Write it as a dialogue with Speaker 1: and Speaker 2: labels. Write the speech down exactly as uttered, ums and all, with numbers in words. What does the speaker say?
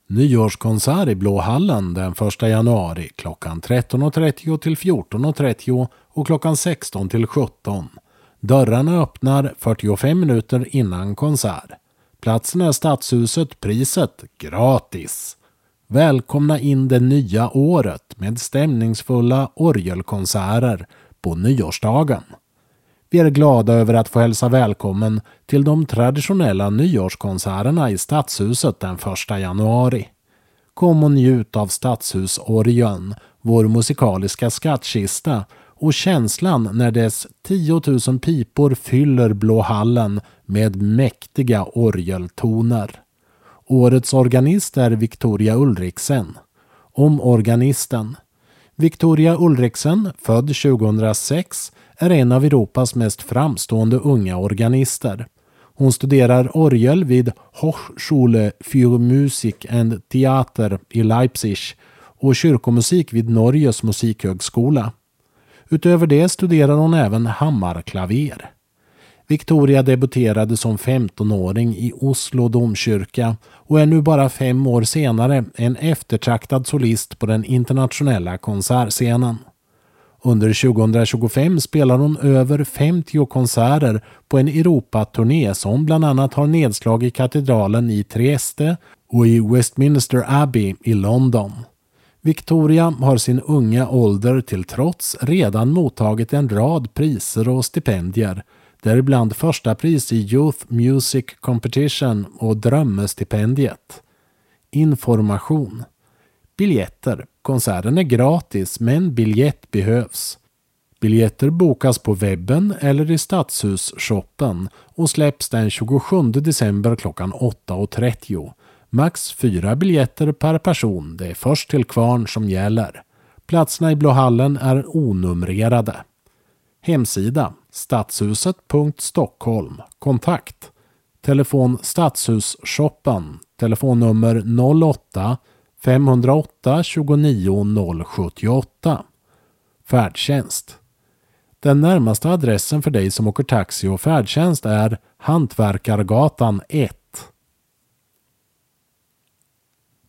Speaker 1: Nyårskonsert i Blå hallen den första januari klockan tretton och trettio till fjorton och trettio och klockan sexton till sjutton. Dörrarna öppnar fyrtiofem minuter innan konsert. Platsen är Stadshuset, priset gratis. Välkomna in det nya året med stämningsfulla orgelkonserter på nyårsdagen. Vi är glada över att få hälsa välkommen till de traditionella nyårskonserterna i Stadshuset den första januari. Kom och njut av Stadshusorgeln, vår musikaliska skattkista, och känslan när dess tiotusen pipor fyller Blå hallen med mäktiga orgeltoner. Årets organist är Victoria Ulriksen. Om organisten. Victoria Ulriksen, född tjugohundrasex, är en av Europas mest framstående unga organister. Hon studerar orgel vid Hochschule für Musik and Theater i Leipzig och kyrkomusik vid Norges musikhögskola. Utöver det studerar hon även hammarklaver. Victoria debuterade som femtonåring i Oslo domkyrka och är nu bara fem år senare en eftertraktad solist på den internationella konsertscenen. Under tjugohundratjugofem spelar hon över femtio konserter på en Europaturné som bland annat har nedslag i katedralen i Trieste och i Westminster Abbey i London. Victoria har sin unga ålder till trots redan mottagit en rad priser och stipendier, däribland första pris i Youth Music Competition och Drömmestipendiet. Information. Biljetter. Konserten är gratis men biljett behövs. Biljetter bokas på webben eller i Stadshusshoppen och släpps den tjugosjunde december klockan åtta och trettio. Max fyra biljetter per person. Det är först till kvarn som gäller. Platserna i Blå hallen är onumrerade. Hemsida stadshuset punkt stockholm. Kontakt. Telefon Stadshusshoppen. Telefonnummer noll åtta fem noll åtta tjugonio noll sjuttioåtta. Färdtjänst. Den närmaste adressen för dig som åker taxi och färdtjänst är Hantverkargatan ett,